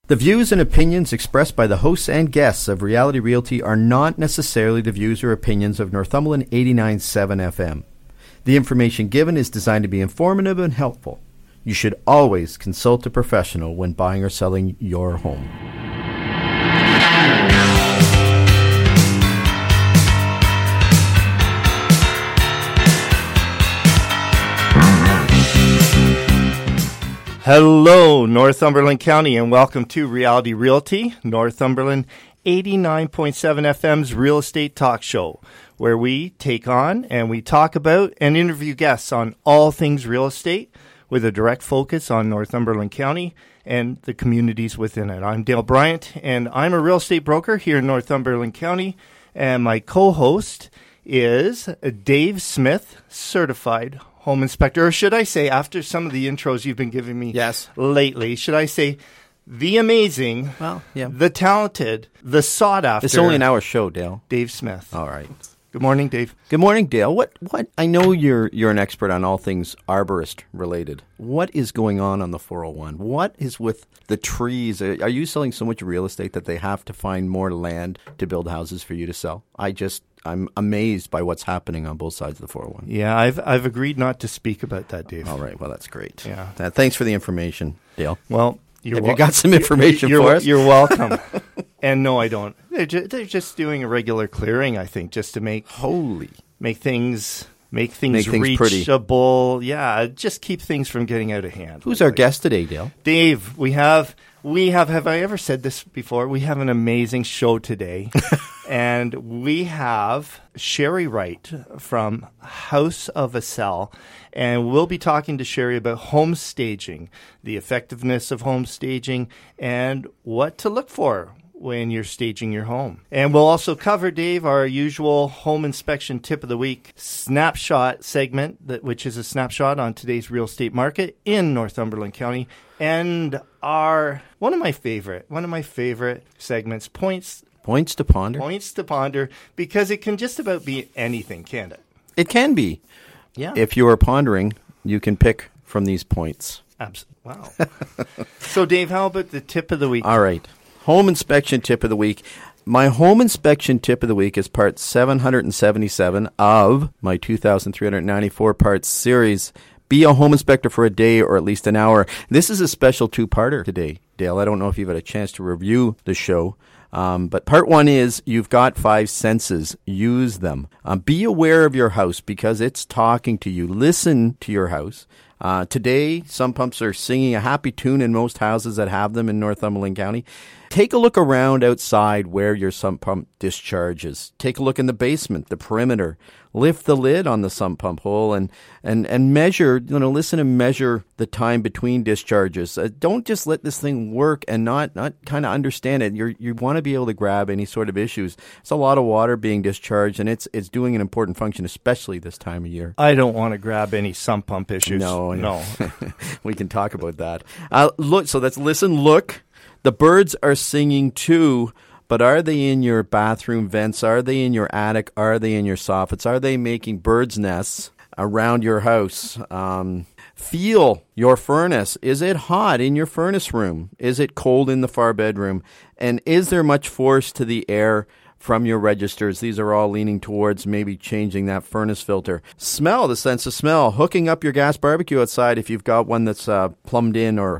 The views and opinions expressed by the hosts and guests of Reality Realty are not necessarily the views or opinions of Northumberland 89.7 FM. The information given is designed to be informative and helpful. You should always consult a professional when buying or selling your home. Hello, Northumberland County, and welcome to Reality Realty, Northumberland 89.7 FM's real estate talk show, where we take on and we talk about and interview guests on all things real estate with a direct focus on Northumberland County and the communities within it. I'm Dale Bryant, and I'm a real estate broker here in Northumberland County, and my co-host is Dave Smith, certified home inspector, or should I say, after some of the intros you've been giving me lately, should I say the amazing, the talented, the sought-after... It's only an hour show, Dale. Dave Smith. All right. Good morning, Dave. Good morning, Dale. What? I know you're an expert on all things arborist related. What is going on the 401? What is with the trees? Are you selling so much real estate that they have to find more land to build houses for you to sell? I'm amazed by what's happening on both sides of the 401. Yeah, I've agreed not to speak about that, Dave. All right. Well, that's great. Yeah. Thanks for the information, Dale. Well, have you got some information for us? You're welcome. And no, I don't. They're just doing a regular clearing, I think, just to make things reachable. Pretty. Yeah, just keep things from getting out of hand. Who's our guest today, Dale? Dave, we have I ever said this before? We have an amazing show today. And we have Sherry Wright from House of a Cell, and we'll be talking to Sherry about home staging, the effectiveness of home staging, and what to look for when you're staging your home. And we'll also cover, Dave, our usual home inspection tip of the week snapshot segment, which is a snapshot on today's real estate market in Northumberland County, and one of my favorite segments, Points to ponder, because it can just about be anything, can't it? It can be. Yeah. If you are pondering, you can pick from these points. Wow. So, Dave, how about the tip of the week? All right. Home inspection tip of the week. My home inspection tip of the week is part 777 of my 2,394 parts series. Be a home inspector for a day or at least an hour. This is a special two-parter today, Dale. I don't know if you've had a chance to review the show. But part one is you've got 5 senses. Use them. Be aware of your house because it's talking to you. Listen to your house. Today, sump pumps are singing a happy tune in most houses that have them in Northumberland County. Take a look around outside where your sump pump discharges. Take a look in the basement, the perimeter. Lift the lid on the sump pump hole and measure, listen and measure the time between discharges. Don't just let this thing work and not kind of understand it. You want to be able to grab any sort of issues. It's a lot of water being discharged, and it's doing an important function, especially this time of year. I don't want to grab any sump pump issues. No. We can talk about that. Look, so that's listen, look. The birds are singing too, but are they in your bathroom vents? Are they in your attic? Are they in your soffits? Are they making birds' nests around your house? Feel your furnace. Is it hot in your furnace room? Is it cold in the far bedroom? And is there much force to the air from your registers? These are all leaning towards maybe changing that furnace filter. Smell, the sense of smell. Hooking up your gas barbecue outside if you've got one that's plumbed in or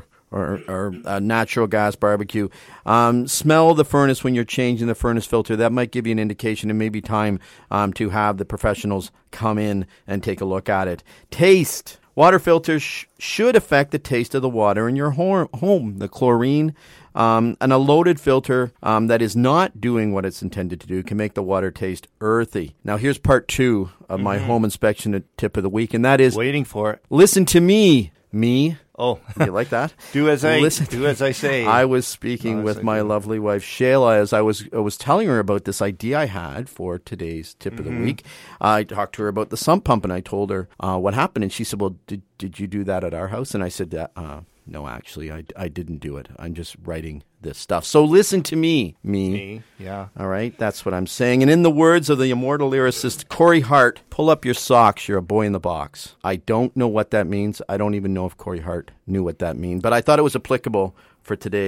a natural gas barbecue. Smell the furnace when you're changing the furnace filter. That might give you an indication. It may be time to have the professionals come in and take a look at it. Taste. Water filters should affect the taste of the water in your home. The chlorine and a loaded filter that is not doing what it's intended to do can make the water taste earthy. Now, here's part 2 of my home inspection tip of the week, and that is... Waiting for it. Listen to me. Me? Oh, you like that? Do as I say. I was speaking with my lovely wife Shayla as I was telling her about this idea I had for today's tip of the week. I talked to her about the sump pump, and I told her what happened, and she said, "Well, did you do that at our house?" And I said, "No, actually, I didn't do it. I'm just writing this stuff. So listen to me. Me. Yeah. All right? That's what I'm saying. And in the words of the immortal lyricist Corey Hart, pull up your socks. You're a boy in the box. I don't know what that means. I don't even know if Corey Hart knew what that means. But I thought it was applicable for today's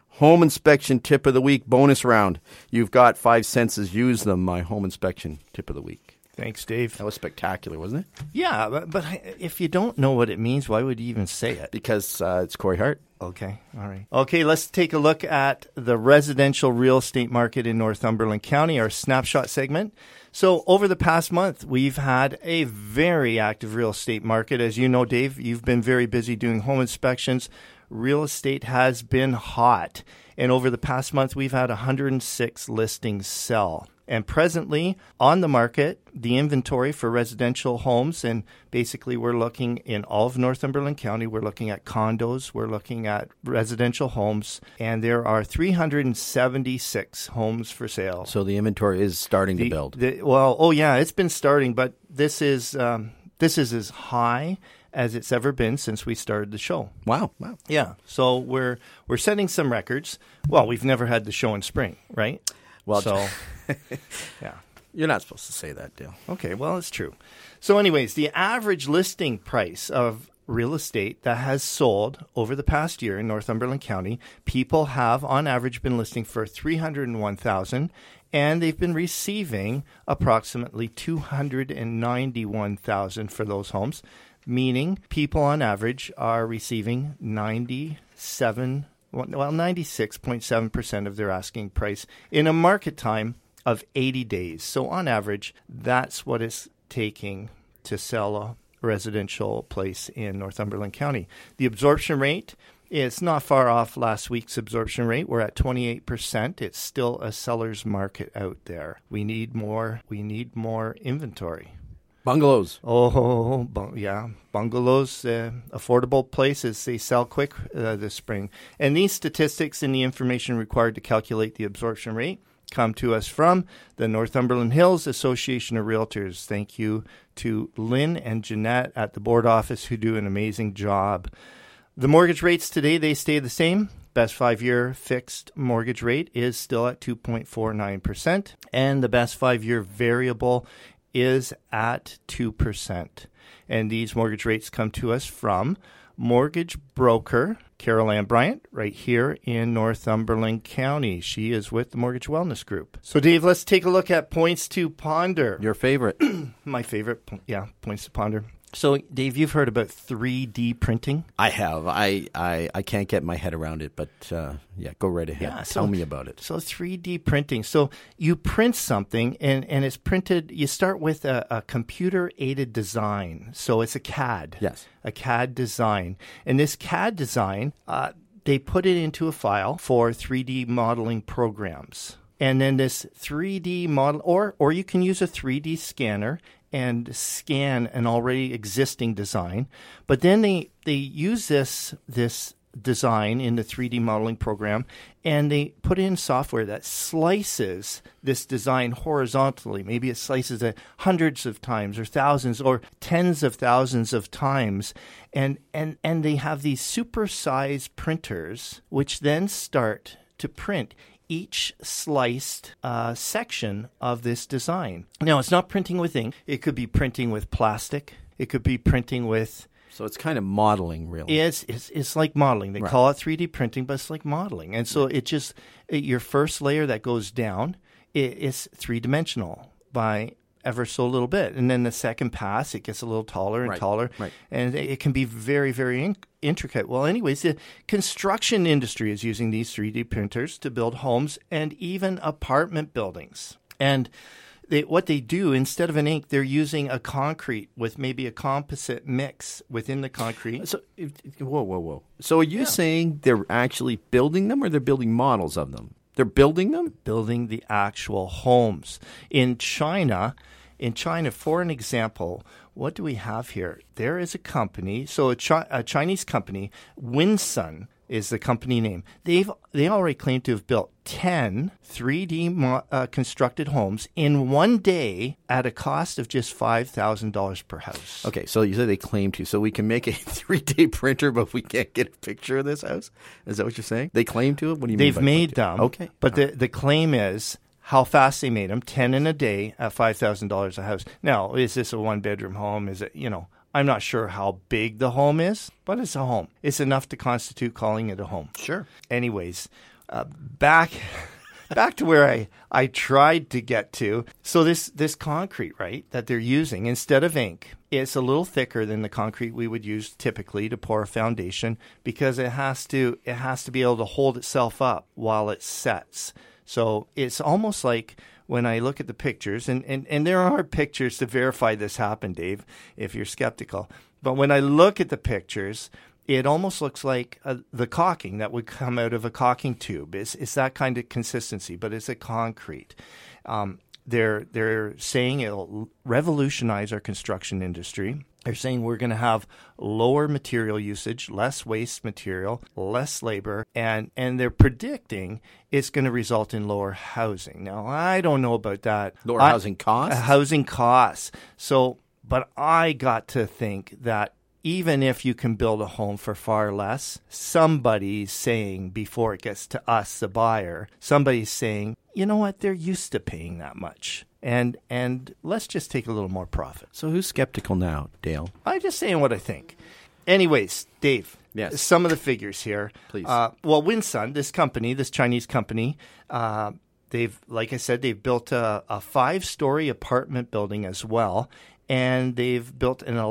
Home inspection tip of the week, bonus round. You've got 5 senses. Use them. My home inspection tip of the week. Thanks, Dave. That was spectacular, wasn't it? Yeah, but if you don't know what it means, why would you even say it? Because it's Corey Hart. Okay, all right. Okay, let's take a look at the residential real estate market in Northumberland County, our snapshot segment. So over the past month, we've had a very active real estate market. As you know, Dave, you've been very busy doing home inspections. Real estate has been hot. And over the past month, we've had 106 listings sell. And presently on the market, the inventory for residential homes, and basically we're looking in all of Northumberland County, we're looking at condos, we're looking at residential homes, and there are 376 homes for sale. So the inventory is starting to build. It's been starting, but this is as high as it's ever been since we started the show. Wow. Yeah. So we're setting some records. Well, we've never had the show in spring, right? Well, so yeah. You're not supposed to say that, Dale. Okay, well, it's true. So anyways, the average listing price of real estate that has sold over the past year in Northumberland County, people have on average been listing for $301,000, and they've been receiving approximately $291,000 for those homes, meaning people on average are receiving 96.7% of their asking price in a market time of 80 days. So on average, that's what it's taking to sell a residential place in Northumberland County. The absorption rate is not far off last week's absorption rate. We're at 28%. It's still a seller's market out there. We need more inventory. Bungalows. Bungalows, affordable places. They sell quick this spring. And these statistics and the information required to calculate the absorption rate come to us from the Northumberland Hills Association of Realtors. Thank you to Lynn and Jeanette at the board office who do an amazing job. The mortgage rates today, they stay the same. Best 5-year fixed mortgage rate is still at 2.49%. And the best 5-year variable is at 2%. And these mortgage rates come to us from mortgage broker Carol Ann Bryant right here in Northumberland County. She is with the Mortgage Wellness Group. So, Dave, let's take a look at points to ponder. Your favorite. My favorite, points to ponder. So, Dave, you've heard about 3D printing? I have. I can't get my head around it, but go right ahead. Yeah, Tell me about it. So 3D printing. So you print something and it's printed, you start with a computer-aided design. So it's a CAD. Yes. A CAD design. And this CAD design, they put it into a file for 3D modeling programs. And then this 3D model, or you can use a 3D scanner and scan an already existing design. But then they use this design in the 3D modeling program, and they put in software that slices this design horizontally. Maybe it slices it hundreds of times or thousands or tens of thousands of times. And they have these supersized printers, which then start to print each sliced section of this design. Now, it's not printing with ink. It could be printing with plastic. It could be printing with... So it's kind of modeling, really. It's like modeling. They call it 3D printing, but it's like modeling. And so your first layer that goes down is three-dimensional by ever so little bit. And then the second pass, it gets a little taller and taller. Right. And it can be very, very intricate. Well, anyways, the construction industry is using these 3D printers to build homes and even apartment buildings. And what they do, instead of an ink, they're using a concrete with maybe a composite mix within the concrete. So, whoa. So are you saying they're actually building them, or they're building models of them? They're building them? Building the actual homes. In China, for an example, what do we have here? There is a company, so a Chinese company, Winsun is the company name. They already claim to have built 10 3D constructed homes in one day at a cost of just $5,000 per house. Okay, so you say they claim to. So we can make a 3D printer, but we can't get a picture of this house? Is that what you're saying? They claim to it? What do you mean? They've made them. Okay. But the claim is how fast they made them, 10 in a day at $5,000 a house. Now, is this a one-bedroom home? Is it, I'm not sure how big the home is, but it's a home. It's enough to constitute calling it a home. Sure. Anyways, back to where I tried to get to. So this concrete, right, that they're using instead of ink, it's a little thicker than the concrete we would use typically to pour a foundation because it has to be able to hold itself up while it sets. So it's almost like when I look at the pictures, and there are pictures to verify this happened, Dave, if you're skeptical. But when I look at the pictures, it almost looks like the caulking that would come out of a caulking tube. It's that kind of consistency, but it's a concrete. They're saying it'll revolutionize our construction industry. They're saying we're going to have lower material usage, less waste material, less labor, and they're predicting it's going to result in lower housing. Now, I don't know about that. Lower housing costs? Housing costs. So, but I got to think that even if you can build a home for far less, somebody's saying before it gets to us, the buyer, somebody's saying, you know what, they're used to paying that much. And let's just take a little more profit. So who's skeptical now, Dale? I'm just saying what I think. Anyways, Dave, yes. Some of the figures here. Please. Well, Winsun, this Chinese company, like I said, they've built a 5-story apartment building as well. And they've built an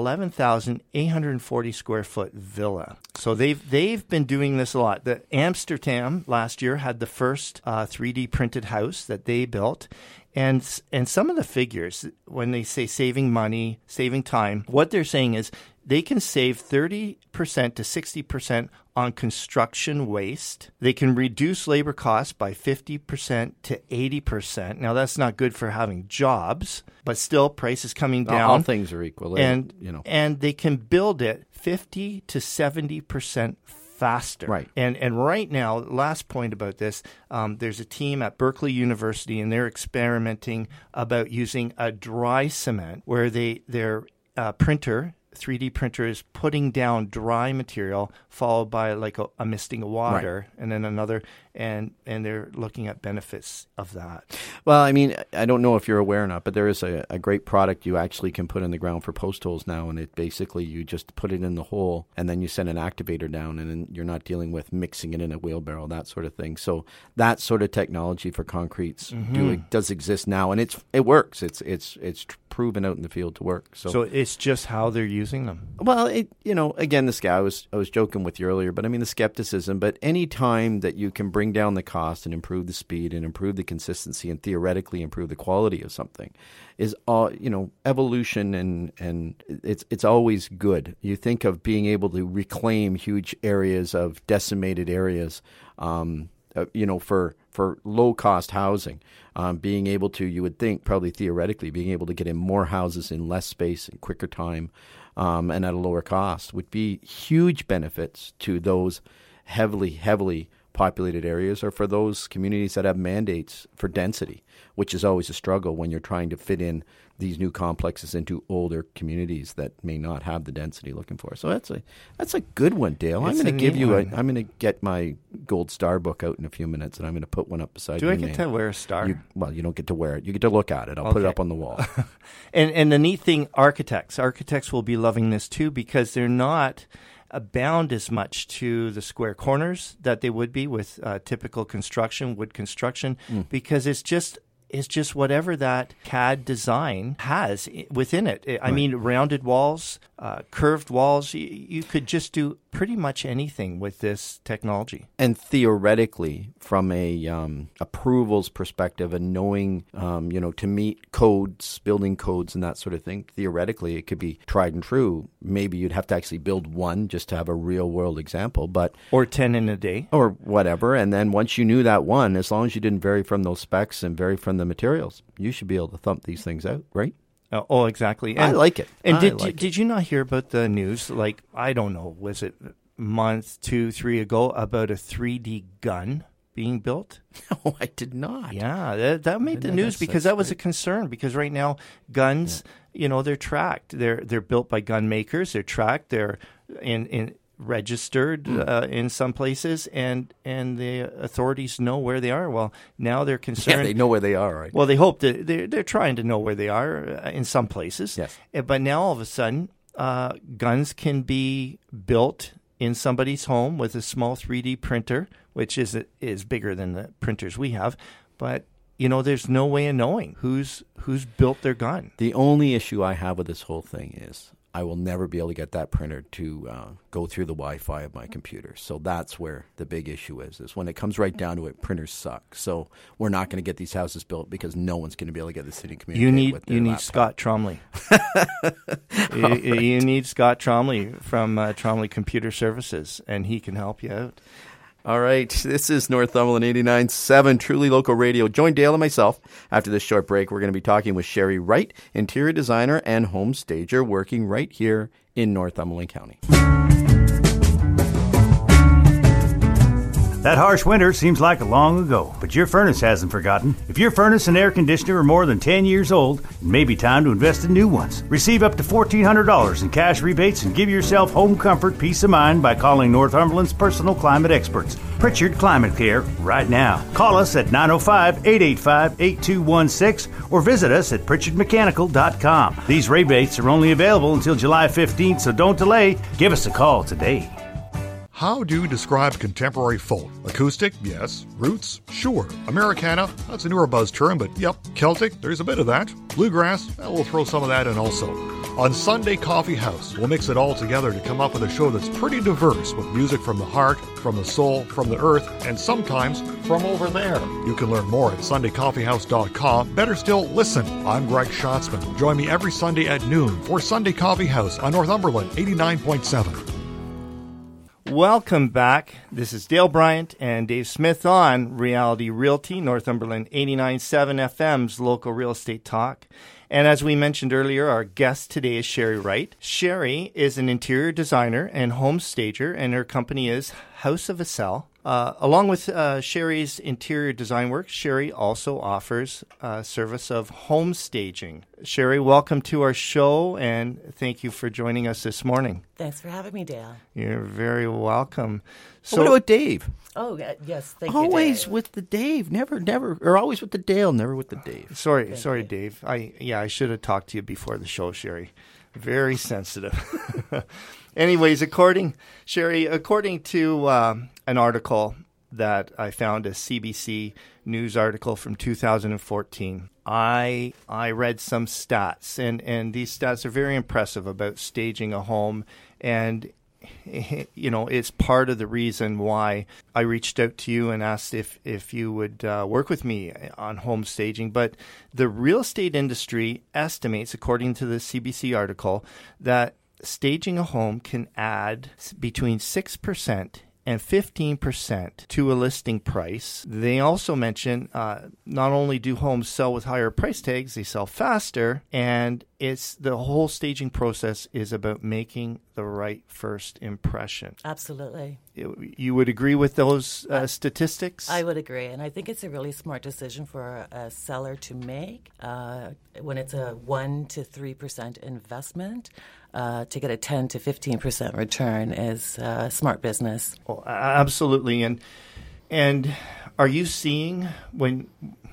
11,840 square foot villa. So they've been doing this a lot. The Amsterdam last year had the first 3D printed house that they built. And some of the figures, when they say saving money, saving time, what they're saying is they can save 30% to 60% on construction waste. They can reduce labor costs by 50% to 80%. Now, that's not good for having jobs, but still prices coming down. All things are equal. And they can build it 50 to 70% faster. Right. And right now, last point about this, there's a team at Berkeley University, and they're experimenting about using a dry cement where their printer 3D printer is putting down dry material followed by like a misting of water, right, and then another, and they're looking at benefits of that. Well, I mean, I don't know if you're aware or not, but there is a great product you actually can put in the ground for post holes now, and it basically you just put it in the hole and then you send an activator down, and then you're not dealing with mixing it in a wheelbarrow, that sort of thing. So that sort of technology for concretes does exist now, and it works. It's proven out in the field to work. So it's just how they're using them. Well, again, this guy, I was joking with you earlier, but I mean the skepticism. But any time that you can bring down the cost and improve the speed and improve the consistency and theoretically improve the quality of something is evolution, and it's always good. You think of being able to reclaim huge areas of decimated areas, for low cost housing, being able to, you would think probably theoretically, being able to get in more houses in less space in quicker time, and at a lower cost would be huge benefits to those heavily populated areas, or for those communities that have mandates for density, which is always a struggle when you're trying to fit in these new complexes into older communities that may not have the density looking for. So that's a good one, Dale. I'm going to get my gold star book out in a few minutes, and I'm going to put one up beside your name. Do I get to wear a star? You don't get to wear it. You get to look at it. I'll put it up on the wall. And the neat thing, architects will be loving this too, because they're not bound as much to the square corners that they would be with typical wood construction, because it's just whatever that CAD design has within it. I mean, rounded walls, curved walls. You could just do pretty much anything with this technology. And theoretically, from a approvals perspective and knowing, to meet codes, building codes and that sort of thing, theoretically it could be tried and true. Maybe you'd have to actually build one just to have a real world example, or 10 in a day. Or whatever. And then once you knew that one, as long as you didn't vary from those specs and vary from the materials, you should be able to thump these things out, right? Oh, exactly. And I like it. And did you not hear about the news? Like, I don't know, was it a month, 2, 3 ago, about a 3D gun being built? No, I did not. Yeah, that made the news because that was a concern. Because right now, guns, they're tracked. They're built by gun makers. They're tracked. They're in registered in some places, and the authorities know where they are. Well, now they're concerned. Yeah, they know where they are, right? Well, they hope that they're trying to know where they are in some places. Yes. But now all of a sudden, guns can be built in somebody's home with a small 3D printer which is bigger than the printers we have. But there's no way of knowing who's built their gun. The only issue I have with this whole thing is I will never be able to get that printer to go through the Wi-Fi of my computer. So that's where the big issue is when it comes right down to it, printers suck. So we're not going to get these houses built because no one's going to be able to get the city to communicate with their You need laptop. Scott Tromley. you need Scott Tromley from Tromley Computer Services, and he can help you out. All right, this is Northumberland 89.7, truly local radio. Join Dale and myself after this short break. We're going to be talking with Sherry Wright, interior designer and home stager, working right here in Northumberland County. That harsh winter seems like long ago, but your furnace hasn't forgotten. If your furnace and air conditioner are more than 10 years old, it may be time to invest in new ones. Receive up to $1,400 in cash rebates and give yourself home comfort, peace of mind by calling Northumberland's personal climate experts, Pritchard Climate Care, right now. Call us at 905-885-8216 or visit us at PritchardMechanical.com. These rebates are only available until July 15th, so don't delay. Give us a call today. How do you describe contemporary folk? Acoustic? Yes. Roots? Sure. Americana? That's a newer buzz term, but yep. Celtic? There's a bit of that. Bluegrass? We'll throw some of that in also. On Sunday Coffee House, we'll mix it all together to come up with a show that's pretty diverse with music from the heart, from the soul, from the earth, and sometimes from over there. You can learn more at SundayCoffeehouse.com. Better still, listen. I'm Greg Schatzman. Join me every Sunday at noon for Sunday Coffee House on Northumberland 89.7. Welcome back. This is Dale Bryant and Dave Smith on Reality Realty, Northumberland 89.7 FM's local real estate talk. And as we mentioned earlier, our guest today is Sherry Wright. Sherry is an interior designer and home stager, and her company is House of Acel. Along with Sherry's interior design work, Sherry also offers a service of home staging. Sherry, welcome to our show, and thank you for joining us this morning. Thanks for having me, Dale. You're very welcome. So, what about Dave? Oh, yes, thank you, Always Dave. with the Dave, never, or always with the Dale, never with the Dave. Sorry, Dave. I should have talked to you before the show, Sherry. Very sensitive. Anyways, according to an article that I found, a CBC News article from 2014, I read some stats, and these stats are very impressive about staging a home, and it's part of the reason why I reached out to you and asked if you would work with me on home staging. But the real estate industry estimates, according to the CBC article, that staging a home can add between 6% and 15% to a listing price. They also mention not only do homes sell with higher price tags, they sell faster, and it's the whole staging process is about making the right first impression. Absolutely. You would agree with those statistics? I would agree, and I think it's a really smart decision for a seller to make when it's a 1 to 3% investment. To get a 10 to 15% return is smart business. Well, absolutely. And are you seeing when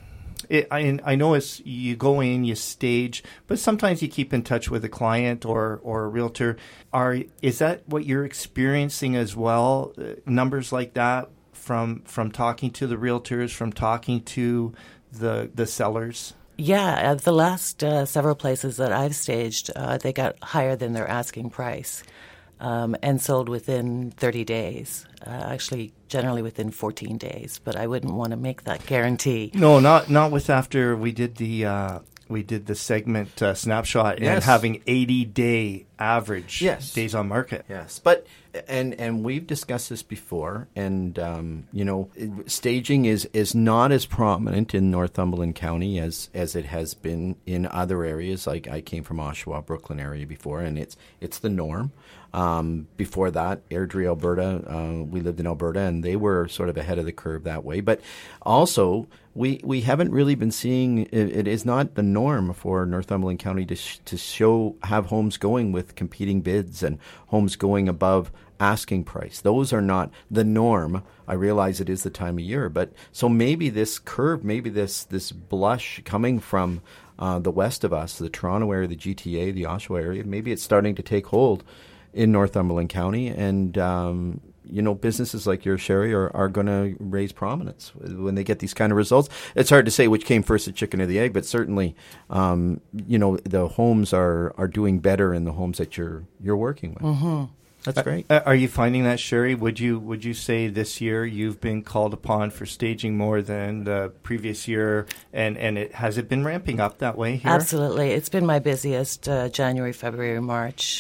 I know it's you go in, you stage, but sometimes you keep in touch with a client or a realtor. Is that what you're experiencing as well? Numbers like that from talking to the realtors, from talking to the sellers? Yeah, the last several places that I've staged, they got higher than their asking price and sold within 30 days. Actually, generally within 14 days, but I wouldn't want to make that guarantee. No, not with after we did the segment snapshot and having 80-day average days on market. Yes, but and we've discussed this before, and staging is not as prominent in Northumberland County as it has been in other areas. Like I came from Oshawa, Brooklyn area before, and it's the norm. Before that, Airdrie, Alberta, we lived in Alberta, and they were sort of ahead of the curve that way. But also, we haven't really been seeing, it is not the norm for Northumberland County to have homes going with competing bids and homes going above asking price. Those are not the norm. I realize it is the time of year, but so maybe this curve, maybe this blush coming from the west of us, the Toronto area, the GTA, the Oshawa area, maybe it's starting to take hold in Northumberland County, and businesses like yours, Sherry, are going to raise prominence when they get these kind of results. It's hard to say which came first, the chicken or the egg, but certainly, the homes are doing better in the homes that you're working with. Mm-hmm. That's great. Are you finding that, Sherry? Would you say this year you've been called upon for staging more than the previous year, and has it been ramping up that way here? Absolutely. It's been my busiest January, February, March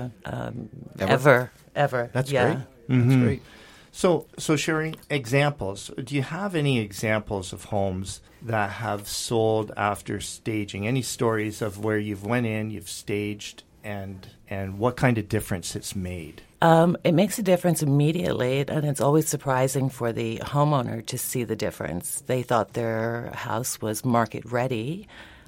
ever. That's yeah. great. That's great. So Sherry, examples. Do you have any examples of homes that have sold after staging? Any stories of where you've went in, you've staged, and what kind of difference it's made? It makes a difference immediately, and it's always surprising for the homeowner to see the difference. They thought their house was market ready,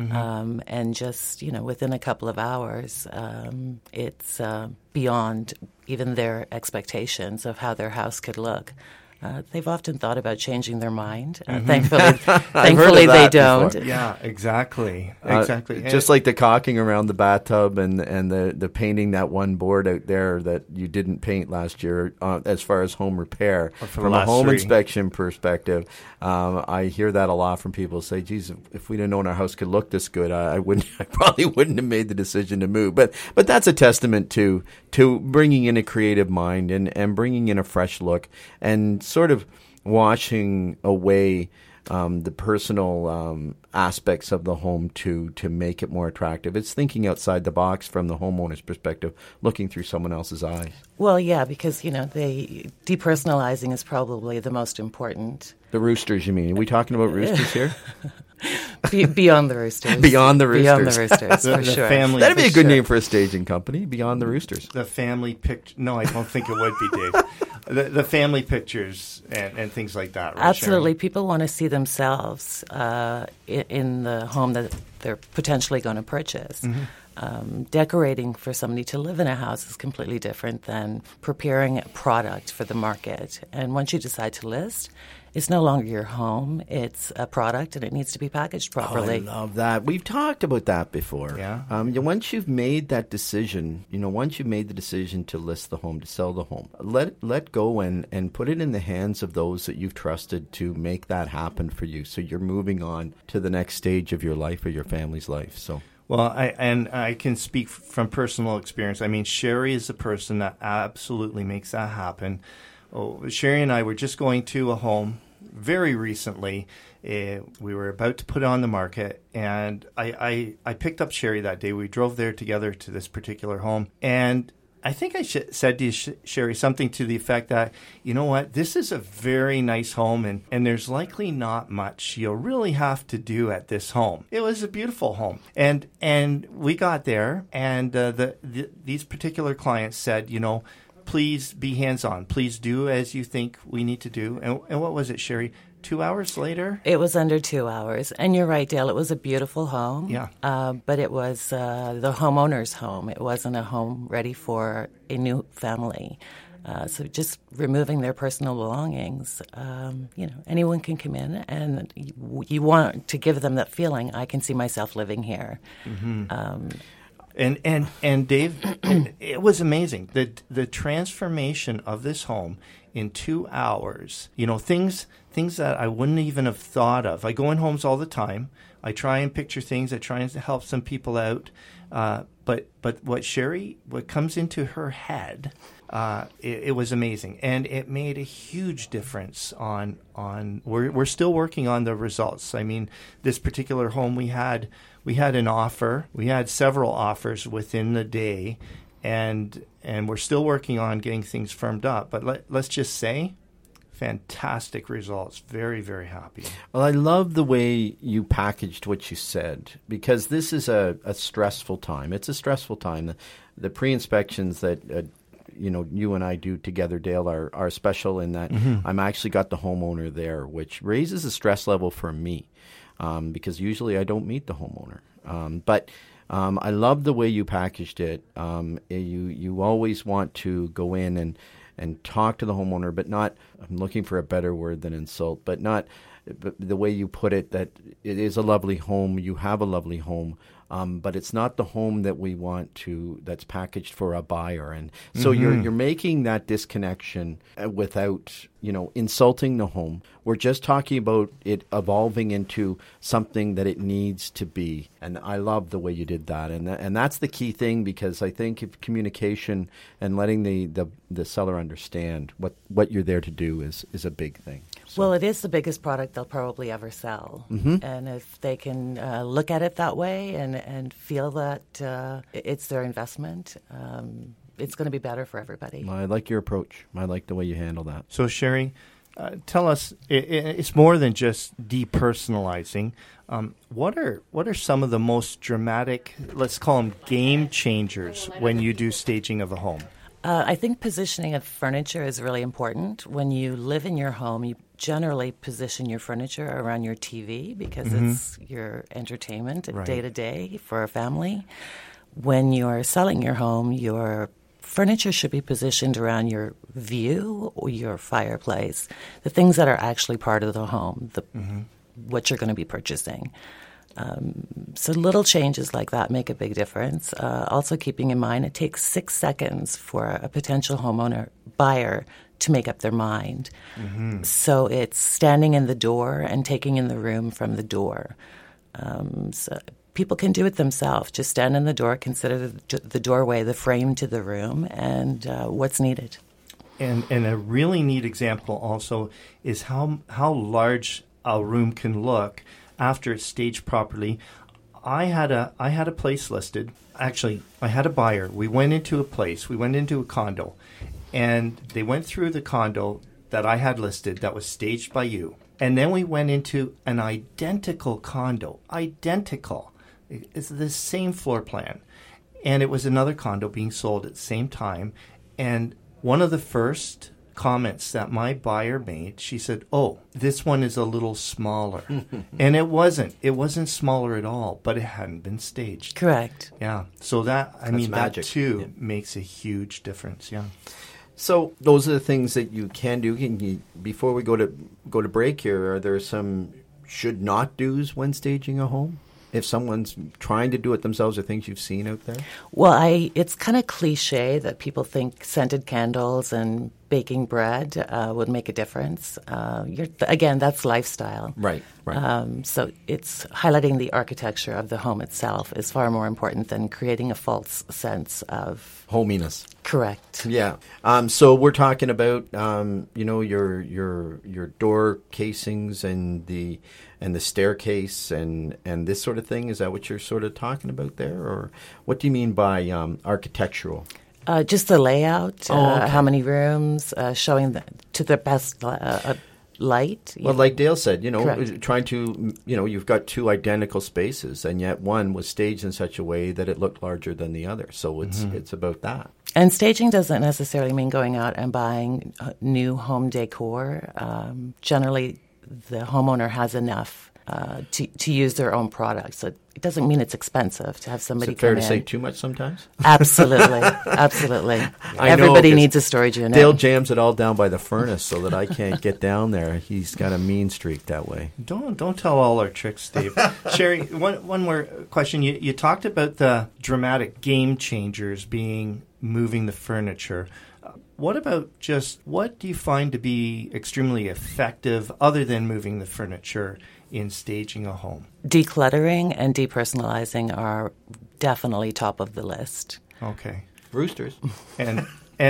and just within a couple of hours, it's beyond even their expectations of how their house could look. They've often thought about changing their mind. Thankfully, they don't. Before. Yeah, exactly. Just like the caulking around the bathtub and the painting that one board out there that you didn't paint last year. As far as home repair, from a home inspection perspective, I hear that a lot from people. Say, "Geez, if we'd have known our house could look this good, I probably wouldn't have made the decision to move." But that's a testament to bringing in a creative mind and bringing in a fresh look and sort of washing away the personal aspects of the home to make it more attractive. It's thinking outside the box from the homeowner's perspective, looking through someone else's eyes. Well, yeah, because depersonalizing is probably the most important. The roosters, you mean? Are we talking about roosters here? Beyond the roosters. Beyond the roosters. Beyond the roosters, for sure. That'd be a good name for a staging company, Beyond the Roosters. The family picture. No, I don't think it would be, Dave. The family pictures and things like that. Right, absolutely. Sharon? People want to see themselves in the home that they're potentially going to purchase. Decorating for somebody to live in a house is completely different than preparing a product for the market. And once you decide to list, it's no longer your home. It's a product, and it needs to be packaged properly. Oh, I love that. We've talked about that before. Yeah. Once you've made that decision, once you've made the decision to list the home, to sell the home, let go and put it in the hands of those that you've trusted to make that happen for you. So you're moving on to the next stage of your life or your family's life. So. Well, I can speak from personal experience. I mean, Sherry is the person that absolutely makes that happen. Oh, Sherry and I were just going to a home very recently. We were about to put it on the market, and I picked up Sherry that day. We drove there together to this particular home, and I think I said to Sherry something to the effect that, you know what, this is a very nice home, and there's likely not much you'll really have to do at this home. It was a beautiful home. And we got there, and these particular clients said, please be hands-on. Please do as you think we need to do. And what was it, Sherry? 2 hours later? It was under 2 hours. And you're right, Dale. It was a beautiful home. Yeah. But it was the homeowner's home. It wasn't a home ready for a new family. So just removing their personal belongings, anyone can come in, and you want to give them that feeling, I can see myself living here. Mm-hmm. And Dave, it was amazing. The transformation of this home in 2 hours, things that I wouldn't even have thought of. I go in homes all the time. I try and picture things. I try and help some people out. But what comes into her head, it was amazing. And it made a huge difference on we're still working on the results. I mean, this particular home we had an offer. We had several offers within the day, and we're still working on getting things firmed up. But let's just say, fantastic results. Very, very happy. Well, I love the way you packaged what you said, because this is a stressful time. It's a stressful time. The pre-inspections that you and I do together, Dale, are special in that I'm actually got the homeowner there, which raises the stress level for me. Because usually I don't meet the homeowner. But I love the way you packaged it. You always want to go in and talk to the homeowner, but not, I'm looking for a better word than insult, but the way you put it, that it is a lovely home, you have a lovely home, but it's not the home that we want that's packaged for a buyer. And so you're making that disconnection without, insulting the home. We're just talking about it evolving into something that it needs to be. And I love the way you did that. And that's the key thing, because I think if communication and letting the seller understand what you're there to do is a big thing. So. Well, it is the biggest product they'll probably ever sell. And if they can look at it that way and feel that it's their investment, it's going to be better for everybody. I like your approach. I like the way you handle that. So, Sherry, tell us, it's more than just depersonalizing. What are some of the most dramatic, let's call them game changers, when you do staging of a home? I think positioning of furniture is really important. When you live in your home, you generally position your furniture around your TV because it's your entertainment day to day for a family. When you're selling your home, your furniture should be positioned around your view or your fireplace, the things that are actually part of the home, what you're going to be purchasing. So little changes like that make a big difference. Also keeping in mind it takes 6 seconds for a potential buyer to make up their mind. So it's standing in the door and taking in the room from the door. So people can do it themselves. Just stand in the door, consider the doorway, the frame to the room, and what's needed. And a really neat example also is how large a room can look after it's staged properly. I had a place listed. Actually, I had a buyer. We went into a condo, and they went through the condo that I had listed that was staged by you. And then we went into an identical condo. Identical. It's the same floor plan. And it was another condo being sold at the same time. And one of the first comments that my buyer made, she said, "Oh, this one is a little smaller." And it wasn't smaller at all, but it hadn't been staged. Correct. Yeah. So that's magic. That too makes a huge difference. Yeah. So those are the things that you can do. Before we go to break here, are there some should not do's when staging a home? If someone's trying to do it themselves, or things you've seen out there? Well, it's kind of cliche that people think scented candles and baking bread would make a difference. Again, that's lifestyle. Right. So it's highlighting the architecture of the home itself is far more important than creating a false sense of hominess. Correct. Yeah. So we're talking about your door casings and the staircase and this sort of thing. Is that what you're sort of talking about there, or what do you mean by architectural? Just the layout, okay. How many rooms, showing to the best light. Well, like Dale said, Correct. trying to, you've got two identical spaces, and yet one was staged in such a way that it looked larger than the other. So it's about that. And staging doesn't necessarily mean going out and buying new home decor. Generally, the homeowner has enough to use their own products. So it doesn't mean it's expensive to have somebody Is it fair come to in. say too much sometimes? Absolutely. Absolutely. know, Everybody 'cause needs a storage unit. Dale jams it all down by the furnace so that I can't get down there. He's got a mean streak that way. Don't tell all our tricks, Dave. Sherry, one more question. You talked about the dramatic game changers being moving the furniture. What about what do you find to be extremely effective other than moving the furniture in staging a home? Decluttering and depersonalizing are definitely top of the list. Okay. Roosters. And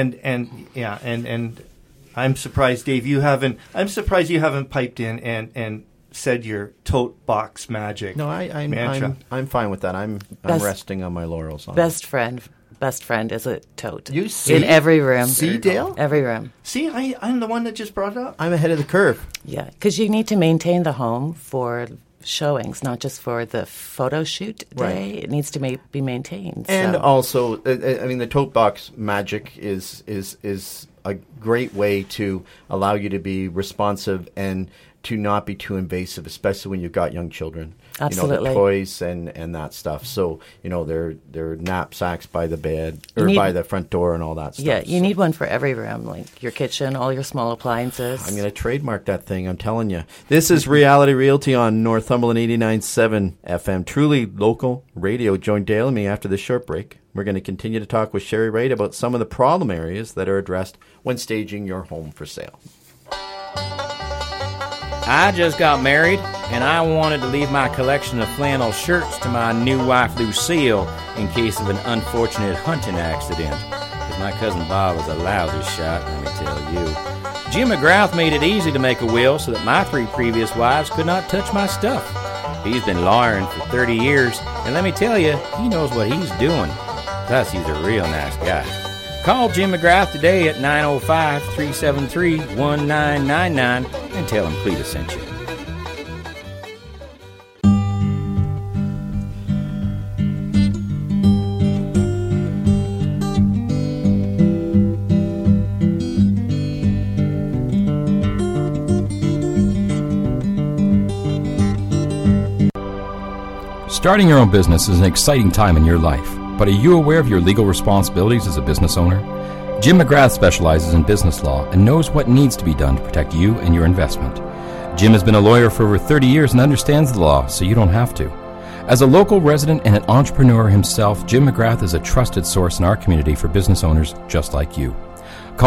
I'm surprised, Dave, I'm surprised you haven't piped in and said your tote box magic. No, mantra. I'm fine with that. I'm resting on my laurels on Best friend is a tote. You see? In every room. See, Dale? Every room. See, I'm the one that just brought it up. I'm ahead of the curve. Yeah, because you need to maintain the home for showings, not just for the photo shoot day. Right. It needs to be maintained. And so. also, the tote box magic is a great way to allow you to be responsive and to not be too invasive, especially when you've got young children. Absolutely. You know, the toys and that stuff. So, you know, they're knapsacks by the bed or by the front door and all that stuff. Yeah, you need one for every room, like your kitchen, all your small appliances. I'm going to trademark that thing, I'm telling you. This is Reality Realty on Northumberland 89.7 FM. Truly local radio. Join Dale and me after this short break. We're going to continue to talk with Sherry Wright about some of the problem areas that are addressed when staging your home for sale. I just got married, and I wanted to leave my collection of flannel shirts to my new wife, Lucille, in case of an unfortunate hunting accident. Because my cousin Bob was a lousy shot, let me tell you. Jim McGrath made it easy to make a will so that my 3 previous wives could not touch my stuff. He's been lawyering for 30 years, and let me tell you, he knows what he's doing. Plus, he's a real nice guy. Call Jim McGrath today at 905-373-1999 and tell him Cleta sent you. Starting your own business is an exciting time in your life, but are you aware of your legal responsibilities as a business owner? Jim McGrath specializes in business law and knows what needs to be done to protect you and your investment. Jim has been a lawyer for over 30 years and understands the law, so you don't have to. As a local resident and an entrepreneur himself, Jim McGrath is a trusted source in our community for business owners just like you. Call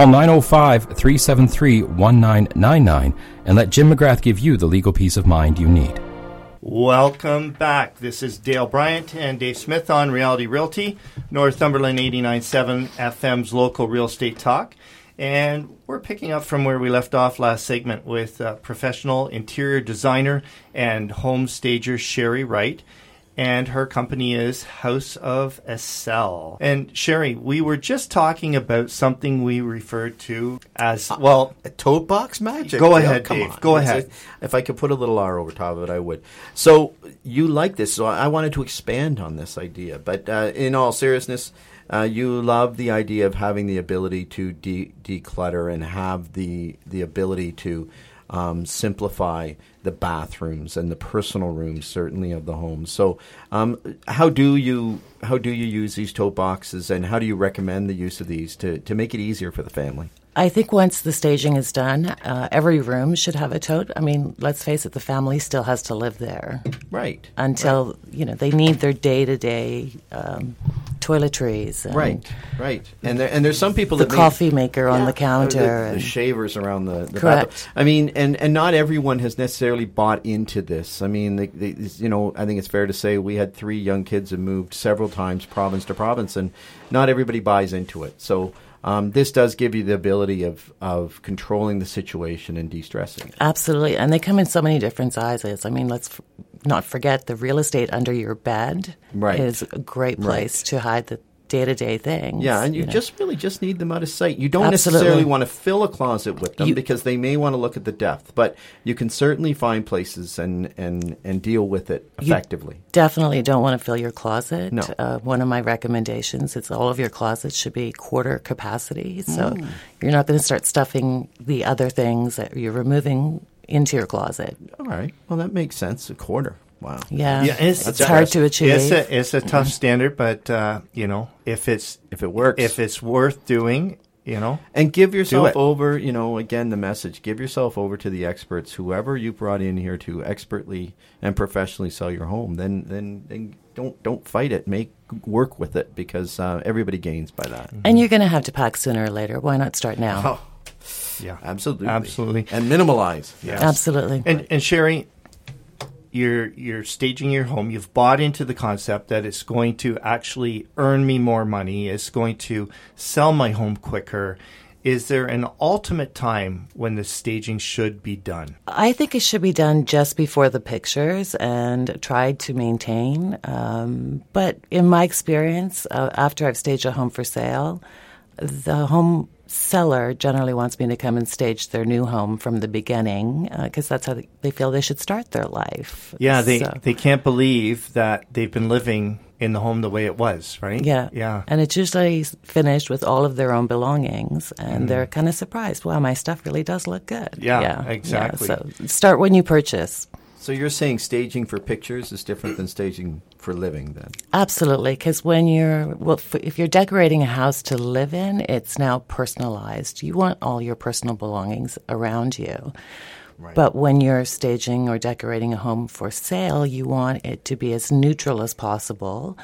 905-373-1999 and let Jim McGrath give you the legal peace of mind you need. Welcome back. This is Dale Bryant and Dave Smith on Reality Realty, Northumberland 89.7 FM's local real estate talk. And we're picking up from where we left off last segment with professional interior designer and home stager Sherry Wright. And her company is House of Essel. And Sherry, we were just talking about something we referred to as, well, tote box magic. Go ahead, Come Dave. on. Go ahead. If I could put a little R over top of it, I would. So you like this, so I wanted to expand on this idea. But in all seriousness, you love the idea of having the ability to declutter and have the ability to simplify the bathrooms and the personal rooms, certainly, of the home. So how do you use these tote boxes, and how do you recommend the use of these to make it easier for the family? I think once the staging is done, every room should have a tote. I mean, let's face it, the family still has to live there. Right. Until, they need their day-to-day toiletries. Right. And there's some people that coffee maker on the counter. The shavers around the correct. bathroom. I mean, and not everyone has necessarily bought into this. I mean, I think it's fair to say we had 3 young kids and moved several times province to province, and not everybody buys into it. So this does give you the ability of controlling the situation and de-stressing. Absolutely. And they come in so many different sizes. I mean, let's not forget the real estate under your bed is a great place to hide the day-to-day things. Yeah, and you just need them out of sight. You don't necessarily want to fill a closet with them because they may want to look at the depth, but you can certainly find places and deal with it effectively. You definitely don't want to fill your closet. No. One of my recommendations is all of your closets should be quarter capacity, so you're not going to start stuffing the other things that you're removing into your closet. All right. Well, that makes sense. A quarter. Wow. Yeah, it's hard to achieve. It's a tough standard, but if it works, if it's worth doing, and give yourself over. Again, the message: give yourself over to the experts, whoever you brought in here to expertly and professionally sell your home. Then don't fight it. Work with it, because everybody gains by that. And you're going to have to pack sooner or later. Why not start now? Oh, yeah, absolutely, and minimalize. Yes. Absolutely. And Sherry, You're staging your home. You've bought into the concept that it's going to actually earn me more money. It's going to sell my home quicker. Is there an ultimate time when the staging should be done? I think it should be done just before the pictures and tried to maintain. But in my experience, after I've staged a home for sale, the home seller generally wants me to come and stage their new home from the beginning because that's how they feel they should start their life. Yeah, they can't believe that they've been living in the home the way it was, right? Yeah. And it's usually finished with all of their own belongings, and they're kind of surprised. Wow, my stuff really does look good. Yeah, exactly. So start when you purchase. So you're saying staging for pictures is different than staging for living, then? Absolutely, because if you're decorating a house to live in, it's now personalized. You want all your personal belongings around you. Right. But when you're staging or decorating a home for sale, you want it to be as neutral as possible,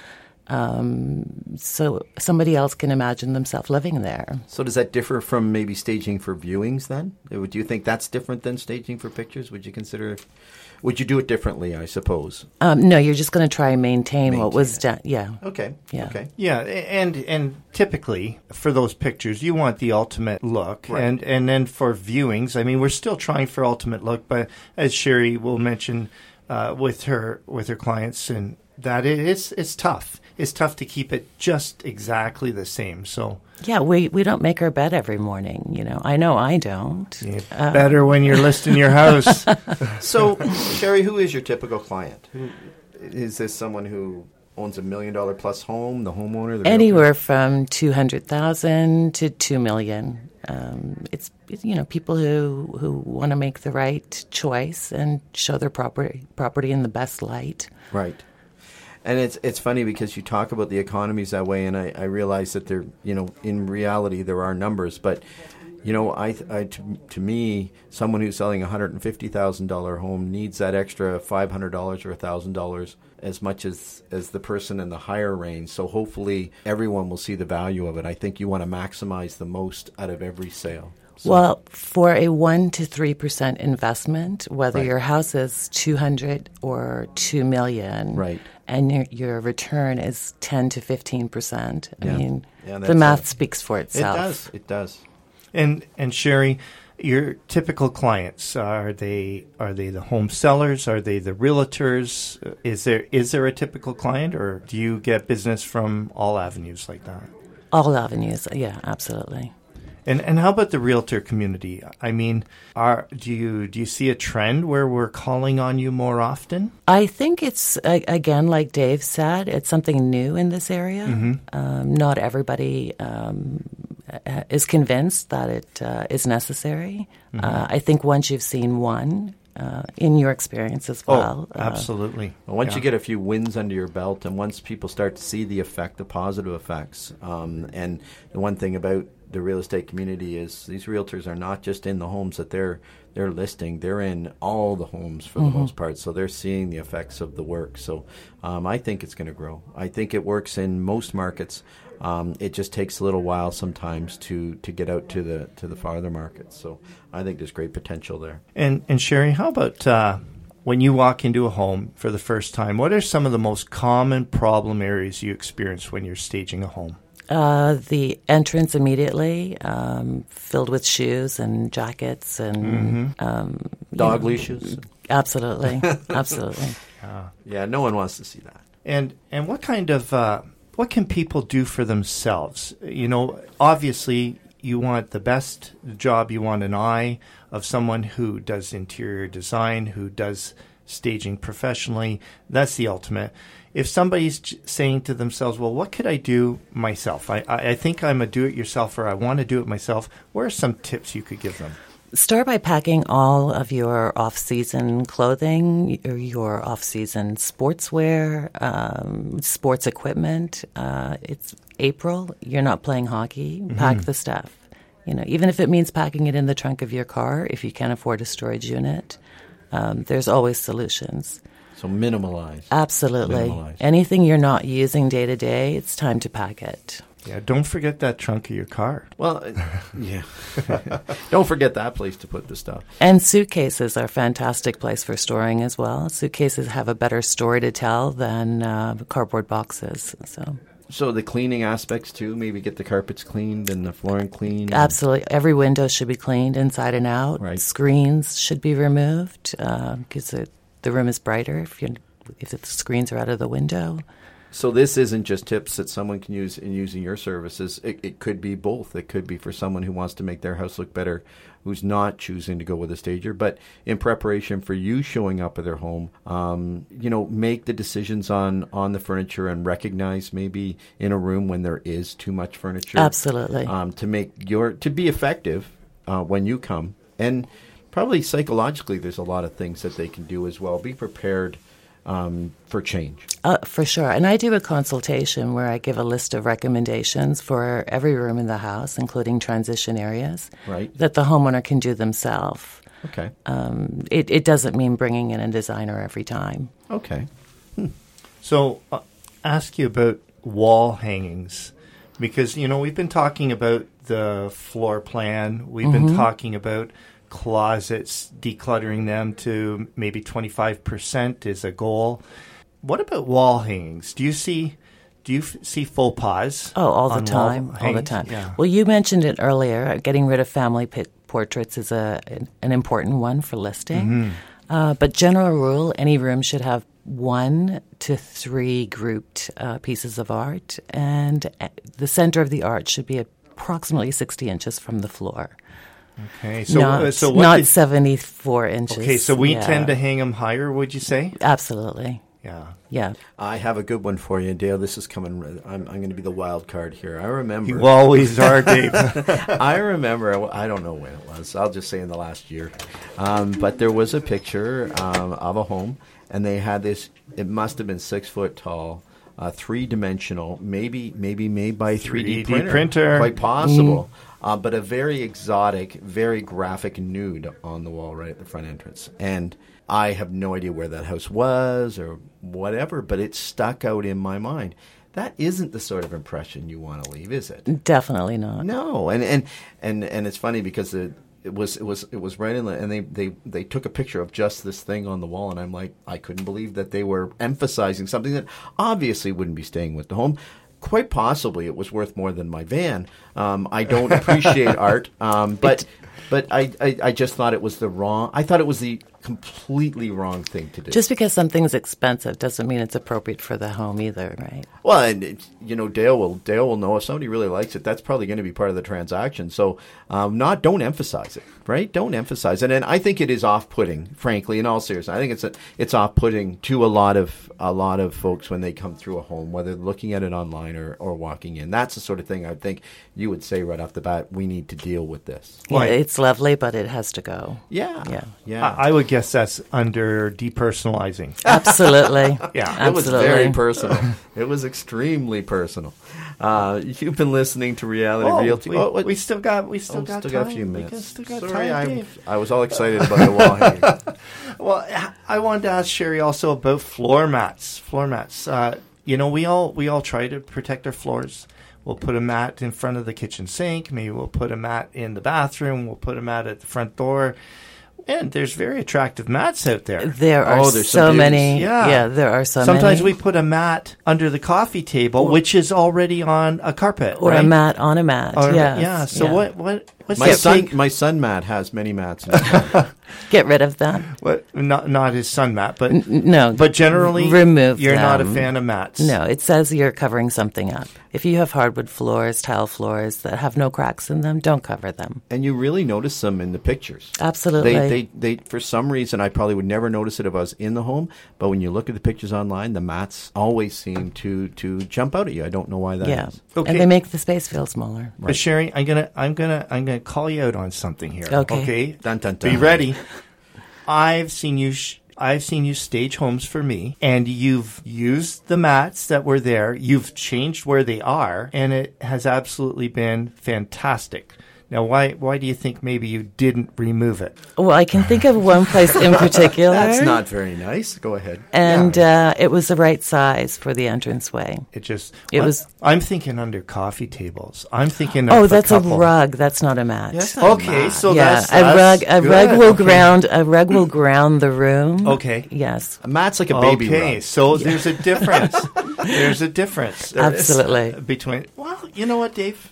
so somebody else can imagine themselves living there. So does that differ from maybe staging for viewings then? Do you think that's different than staging for pictures? Would you do it differently, I suppose? No, you're just going to try and maintain what was done. Yeah. Okay. Yeah. Okay. Yeah, and typically for those pictures, you want the ultimate look, Right. and then for viewings, I mean, we're still trying for ultimate look, but as Sherry will mention with her clients, and that it's tough. It's tough to keep it just exactly the same. So Yeah, we don't make our bed every morning. I know I don't. better when you're listing your house. So, Sherry, who is your typical client? Is this someone who owns $1 million plus home, the homeowner? Anywhere from $200,000 to $2 million. It's people who want to make the right choice and show their property in the best light. Right. And it's funny because you talk about the economies that way, and I realize that there, in reality there are numbers, but to me, someone who's selling a $150,000 home needs that extra $500 or $1,000 as much as the person in the higher range. So hopefully everyone will see the value of it. I think you want to maximize the most out of every sale. So. Well, for a 1 to 3% investment, whether Right. your house is $200,000 or $2 million, Right. and your return is 10 to 15%, Yeah. I mean, Yeah, the that's math speaks for itself. It does. And Sherry, your typical clients, are they the home sellers? Are they the realtors? Is there a typical client, or do you get business from all avenues like that? All avenues, yeah, absolutely. And how about the realtor community? I mean, do you see a trend where we're calling on you more often? I think it's, again, like Dave said, it's something new in this area. Not everybody is convinced that it is necessary. I think once you've seen one, in your experience as well. Absolutely. Well, once you get a few wins under your belt, and once people start to see the effect, the positive effects, and the one thing about the real estate community is these realtors are not just in the homes that they're listing; they're in all the homes for the most part. So they're seeing the effects of the work. So I think it's going to grow. I think it works in most markets. It just takes a little while sometimes to get out to the farther markets. So I think there's great potential there. And Sherry, how about when you walk into a home for the first time? What are some of the most common problem areas you experience when you're staging a home? The entrance immediately, filled with shoes and jackets and Dog leashes. Absolutely, absolutely. Yeah, no one wants to see that. And what kind of what can people do for themselves? Obviously, you want the best job. You want an eye of someone who does interior design, who does staging professionally. That's the ultimate. If somebody's saying to themselves, well, what could I do myself? I think I'm a do-it-yourselfer. I want to do it myself. What are some tips you could give them? Start by packing all of your off-season clothing, or your off-season sportswear, sports equipment. It's April. You're not playing hockey. Pack the stuff. Even if it means packing it in the trunk of your car, if you can't afford a storage unit, there's always solutions. So minimalize. Absolutely. Minimalize. Anything you're not using day to day, it's time to pack it. Yeah, don't forget that trunk of your car. Well, yeah. Don't forget that place to put the stuff. And suitcases are a fantastic place for storing as well. Suitcases have a better story to tell than cardboard boxes. So the cleaning aspects too, maybe get the carpets cleaned and the flooring cleaned. Absolutely. Every window should be cleaned inside and out. Right. Screens should be removed because the room is brighter if the screens are out of the window. So this isn't just tips that someone can use in using your services. It could be both. It could be for someone who wants to make their house look better, who's not choosing to go with a stager, but in preparation for you showing up at their home, make the decisions on the furniture and recognize maybe in a room when there is too much furniture. Absolutely. To be effective when you come. And probably psychologically, there's a lot of things that they can do as well. Be prepared for change. For sure. And I do a consultation where I give a list of recommendations for every room in the house, including transition areas, right, that the homeowner can do themselves. Okay. It doesn't mean bringing in a designer every time. Okay. So ask you about wall hangings, because, we've been talking about the floor plan. We've been talking about closets, decluttering them to maybe 25% is a goal. What about wall hangings? Do you see faux pas? Oh, all the time. Yeah. Well, you mentioned it earlier. Getting rid of family portraits is an important one for listing. But general rule, any room should have 1 to 3 grouped pieces of art, and the center of the art should be approximately 60 inches from the floor. Okay, not 74 inches. Okay, so we tend to hang them higher, would you say? Absolutely. Yeah. I have a good one for you, Dale. This is coming. I'm going to be the wild card here. I remember. You always are, Dave. I remember. I don't know when it was. I'll just say in the last year. But there was a picture of a home, and they had this. It must have been 6 foot tall, 3-dimensional, maybe made by 3D printer. Quite possible. But a very exotic, very graphic nude on the wall right at the front entrance. And I have no idea where that house was or whatever, but it stuck out in my mind. That isn't the sort of impression you want to leave, is it? Definitely not. No, and it's funny because it was right in the, and they took a picture of just this thing on the wall, and I'm like, I couldn't believe that they were emphasizing something that obviously wouldn't be staying with the home. Quite possibly, it was worth more than my van. I don't appreciate art, but I just thought it was I thought it was the completely wrong thing to do. Just because something's expensive doesn't mean it's appropriate for the home either, right? Well, and Dale will know if somebody really likes it. That's probably going to be part of the transaction. So, don't emphasize it, right? Don't emphasize it. And I think it is off-putting, frankly. In all seriousness, I think it's off-putting to a lot of folks when they come through a home, whether looking at it online or walking in. That's the sort of thing I think you would say right off the bat. We need to deal with this. Yeah, it's lovely, but it has to go. Yeah. I would guess that's under depersonalizing. Absolutely. Yeah. It was very personal. It was extremely personal. You've been listening to Reality Realty. We still got time. A few minutes. Sorry, I was all excited about the wall hanging. Well, I wanted to ask Sherry also about floor mats. We all try to protect our floors. We'll put a mat in front of the kitchen sink. Maybe we'll put a mat in the bathroom. We'll put a mat at the front door. And there's very attractive mats out there. There are so many. Yeah, there are so many. Sometimes we put a mat under the coffee table, which is already on a carpet. Or a mat on a mat, Yeah, so what's my son Matt has many mats. Get rid of that. Not his son Matt, but no. But generally, remove you're them. not a fan of mats. No, it says you're covering something up. If you have hardwood floors, tile floors that have no cracks in them, don't cover them. And you really notice them in the pictures. Absolutely. They for some reason, I probably would never notice it if I was in the home, but when you look at the pictures online, the mats always seem to jump out at you. I don't know why that is. Okay. And they make the space feel smaller. Right. But Sherry, I'm gonna call you out on something here. Okay. Dun, dun, dun. Be ready. I've seen you stage homes for me, and you've used the mats that were there. You've changed where they are, and it has absolutely been fantastic. Now, why do you think maybe you didn't remove it? Well, I can think of one place in particular. That's not very nice. Go ahead. And it was the right size for the entranceway. I'm thinking under coffee tables. I'm thinking. That's a rug. That's not a mat. Yes, okay, so that's a rug will ground the room. Okay. Yes. A mat's like a baby rug. Okay, so there's a difference. There's a difference. Absolutely. Between. Well, you know what, Dave?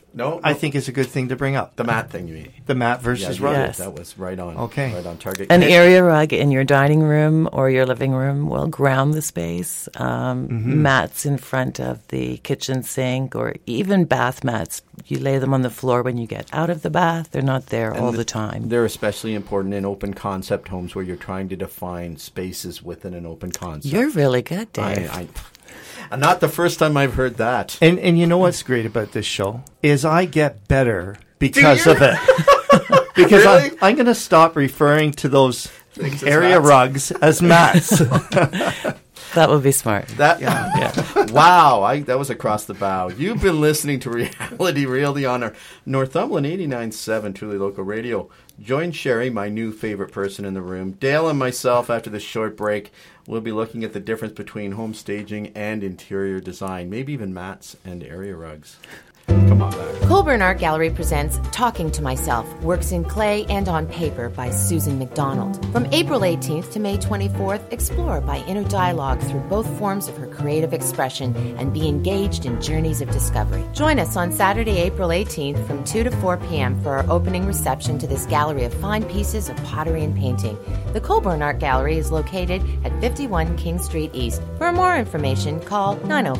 No, I think is a good thing to bring up. the mat thing you mean. The mat versus you rug. did. Yes. That was right on. Okay. Right on target. An area rug in your dining room or your living room will ground the space. Mats in front of the kitchen sink or even bath mats. You lay them on the floor when you get out of the bath. They're not there all the time. They're especially important in open concept homes where you're trying to define spaces within an open concept. You're really good, Dave. And not the first time I've heard that. And you know what's great about this show is I get better because of it. Because Really? I'm going to stop referring to those Things as area mats. rugs as mats. That would be smart. That wow, that was across the bow. You've been listening to Reality Realty on our Northumberland 89.7 Truly Local Radio. Join Sherry, my new favorite person in the room. Dale and myself, after this short break, we'll be looking at the difference between home staging and interior design, maybe even mats and area rugs. Come on back. Colburn Art Gallery presents Talking to Myself, Works in Clay and on Paper by Susan McDonald. From April 18th to May 24th, explore by inner dialogue through both forms of her creative expression and be engaged in journeys of discovery. Join us on Saturday, April 18th from 2 to 4 p.m. for our opening reception to this gallery of fine pieces of pottery and painting. The Colburn Art Gallery is located at 51 King Street East. For more information, call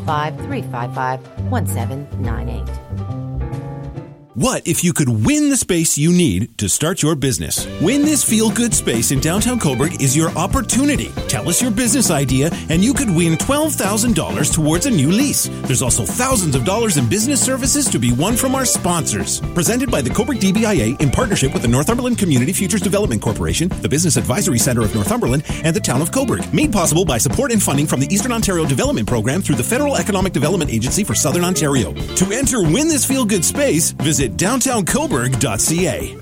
905-355-1798. What if you could win the space you need to start your business? Win this feel-good space in downtown Cobourg is your opportunity. Tell us your business idea and you could win $12,000 towards a new lease. There's also thousands of dollars in business services to be won from our sponsors. Presented by the Cobourg DBIA in partnership with the Northumberland Community Futures Development Corporation, the Business Advisory Centre of Northumberland, and the Town of Cobourg. Made possible by support and funding from the Eastern Ontario Development Program through the Federal Economic Development Agency for Southern Ontario. To enter Win This Feel-Good Space, visit downtowncobourg.ca.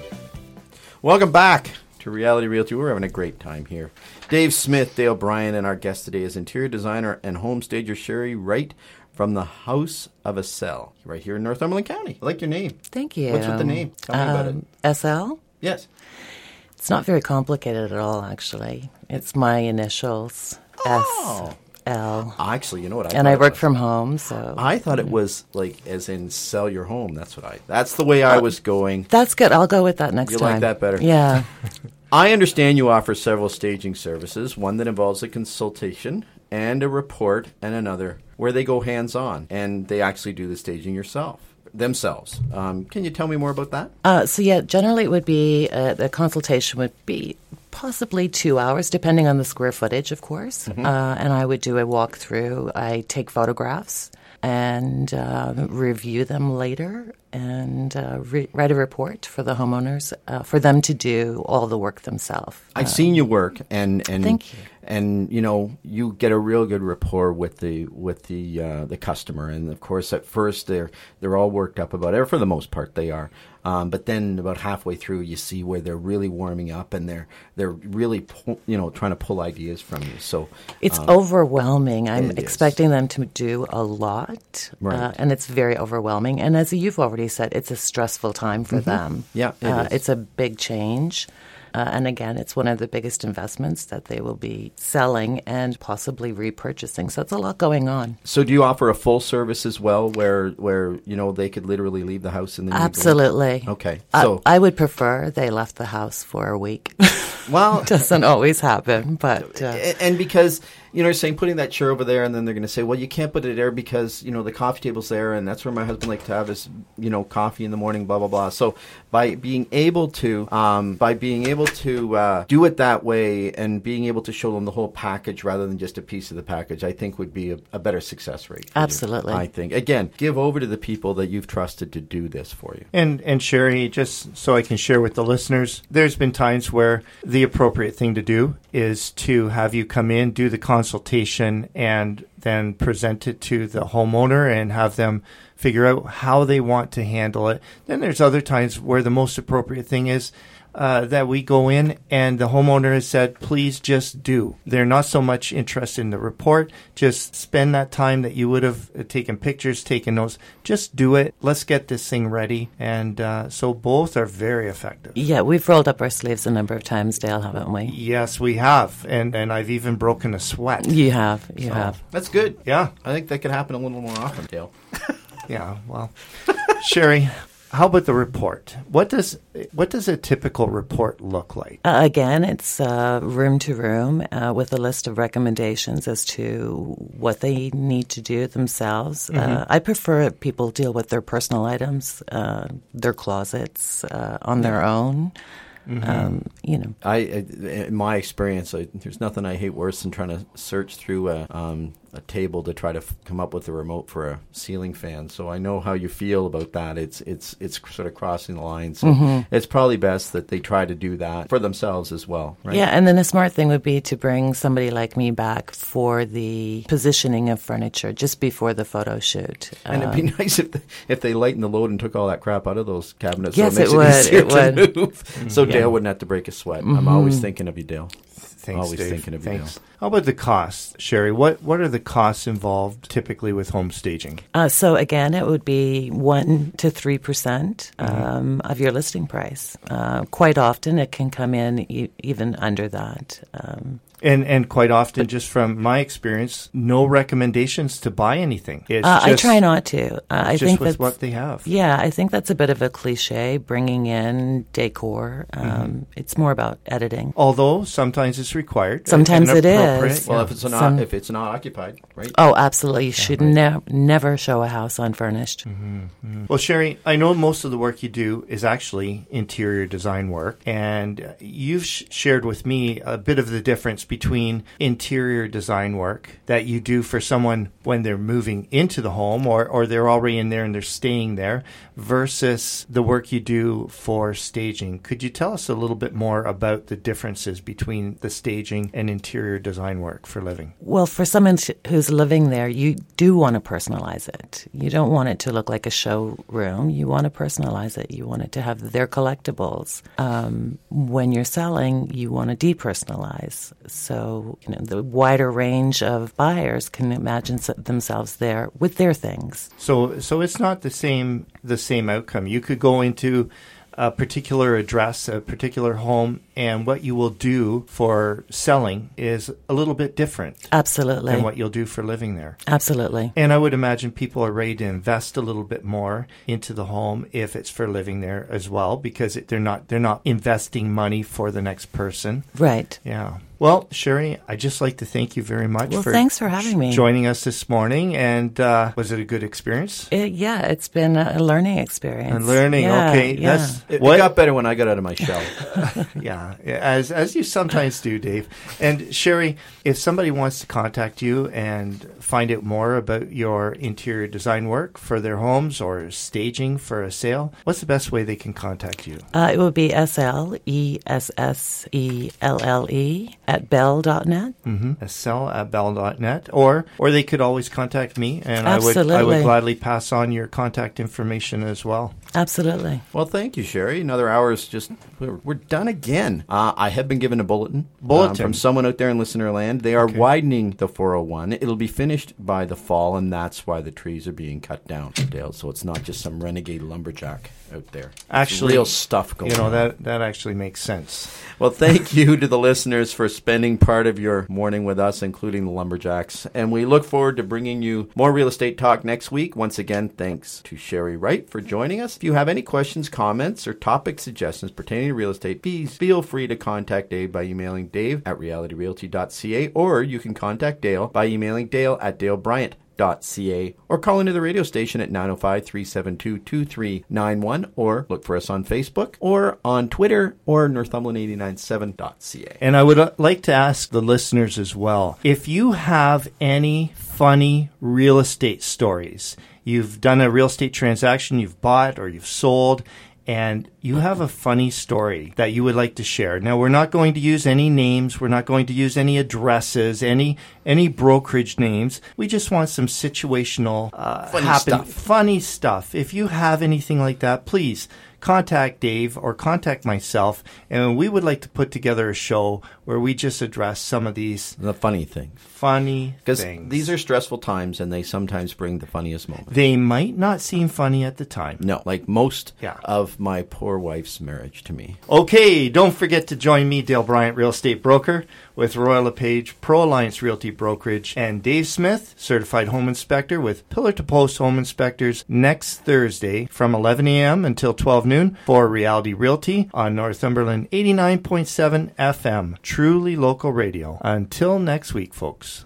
Welcome back to Reality Realty. We're having a great time here. Dave Smith, Dale Bryan, and our guest today is interior designer and home stager Sherry Wright from the House of a Cell, right here in Northumberland County. I like your name. Thank you. What's with the name? Tell me about it. SL? Yes. It's not very complicated at all, actually. It's my initials, Oh. SL. Actually, you know what? And thought I it work was? from home, so... I thought it was like as in sell your home. That's the way I was going. That's good. I'll go with that next You time. like that better? Yeah. I understand you offer several staging services, one that involves a consultation and a report, and another where they go hands-on and they actually do the staging themselves. Can you tell me more about that? Generally it would be, the consultation would be possibly 2 hours, depending on the square footage, of course. And I would do a walkthrough. I take photographs and review them later and write a report for the homeowners for them to do all the work themselves. I've seen you work, and Thank you. And you get a real good rapport with the customer, and of course at first they're all worked up about it. For the most part, they are. But then about halfway through, you see where they're really warming up and they're really trying to pull ideas from you. So it's overwhelming. I'm it is. expecting them to do a lot, Right. and it's very overwhelming. And as you've already said, it's a stressful time for them. Yeah, it is. It's a big change. And again, it's one of the biggest investments that they will be selling and possibly repurchasing. So it's a lot going on. So do you offer a full service as well, where they could literally leave the house and then you go? Absolutely. Okay. I- So I would prefer they left the house for a week. well, Doesn't always happen, but and because you're saying putting that chair over there, and then they're going to say, well, you can't put it there because the coffee table's there, and that's where my husband likes to have his coffee in the morning, blah blah blah. So by being able to do it that way and being able to show them the whole package rather than just a piece of the package, I think would be a better success rate. For Absolutely. you. I think again, give over to the people that you've trusted to do this for you. And Sherry, just so I can share with the listeners, there's been times where the appropriate thing to do is to have you come in, do the consultation, and then present it to the homeowner and have them figure out how they want to handle it. Then there's other times where the most appropriate thing is that we go in and the homeowner has said, please just do. They're not so much interested in the report. Just spend that time that you would have taken pictures, taken notes. Just do it. Let's get this thing ready. And so both are very effective. yeah, we've rolled up our sleeves a number of times, Dale, haven't we? Yes, we have. And I've even broken a sweat. You have. You have. That's good. Yeah. I think that could happen a little more often, Dale. Yeah, well, Sherry, how about the report? What does a typical report look like? Again, it's room to room with a list of recommendations as to what they need to do themselves. I prefer people deal with their personal items, their closets on their own. In my experience, there's nothing I hate worse than trying to search through a table to try to come up with a remote for a ceiling fan. So I know how you feel about that. It's sort of crossing the line. So it's probably best that they try to do that for themselves as well, right? Yeah, and then the smart thing would be to bring somebody like me back for the positioning of furniture just before the photo shoot. And it'd be nice if they lightened the load and took all that crap out of those cabinets. Yes, so it it makes would. easier to move. So Dale wouldn't have to break a sweat. I'm always thinking of you, Dale. Thanks, Always Dave. thinking of you, Thanks. How about the costs, Sherry? What are the costs involved typically with home staging? So again, it would be 1 to 3% of your listing price. Quite often, it can come in even under that. And quite often, just from my experience, no recommendations to buy anything. It's I try not to. I just think with that's what they have. Yeah, I think that's a bit of a cliche, bringing in decor. It's more about editing. Although sometimes it's required. Sometimes and it appropriate. is. Well, if it's not occupied, right? Oh, absolutely. You should never show a house unfurnished. Well, Sherry, I know most of the work you do is actually interior design work, and you've shared with me a bit of the difference between interior design work that you do for someone when they're moving into the home or they're already in there and they're staying there versus the work you do for staging. Could you tell us a little bit more about the differences between the staging and interior design work for living? Well, for someone who's living there, you do want to personalize it. You don't want it to look like a showroom. You want to personalize it. You want it to have their collectibles. When you're selling, you want to depersonalize. So, the wider range of buyers can imagine themselves there with their things. So it's not the same outcome. You could go into a particular address, a particular home, and what you will do for selling is a little bit different. Absolutely. Than what you'll do for living there. Absolutely. And I would imagine people are ready to invest a little bit more into the home if it's for living there as well, because they're not investing money for the next person. Right. Yeah. Well, Sherry, I'd just like to thank you very much thanks for having me. Joining us this morning. And was it a good experience? It's been a learning experience. Okay. Yeah. It got better when I got out of my shell. Yeah, as you sometimes do, Dave. And Sherry, if somebody wants to contact you and find out more about your interior design work for their homes or staging for a sale, what's the best way they can contact you? It would be SLESSELLE at bell.net. SL@bell.net. Or they could always contact me, and I would gladly pass on your contact information as well. Absolutely. Well, thank you, Sherry. Another hour is we're done again. I have been given a bulletin from someone out there in listener land. They are widening the 401. It'll be finished by the fall, and that's why the trees are being cut down, Dale. So it's not just some renegade lumberjack out there. Actually, real stuff going on. That actually makes sense. Well, thank you to the listeners for spending part of your morning with us, including the lumberjacks. And we look forward to bringing you more real estate talk next week. Once again, thanks to Sherry Wright for joining us. If you have any questions, comments, or topic suggestions pertaining to real estate, please feel free to contact Dave by emailing dave@realityrealty.ca, or you can contact Dale by emailing dale@dalebryant.ca, or call into the radio station at 905-372-2391, or look for us on Facebook or on Twitter or Northumberland897.ca. And I would like to ask the listeners as well, if you have any funny real estate stories, you've done a real estate transaction, you've bought or you've sold, and you have a funny story that you would like to share. Now, we're not going to use any names. We're not going to use any addresses, any brokerage names. We just want some situational funny stuff. If you have anything like that, please contact Dave or contact myself, and we would like to put together a show where we just address some of these funny things. Because these are stressful times, and they sometimes bring the funniest moments. They might not seem funny at the time. No, like most of my poor wife's marriage to me. Okay, don't forget to join me, Dale Bryant, real estate broker, with Royal LePage Pro Alliance Realty Brokerage, and Dave Smith, certified home inspector with Pillar to Post Home Inspectors, next Thursday from 11 a.m. until 12 noon for Reality Realty on Northumberland 89.7 FM. Truly local radio. Until next week, folks.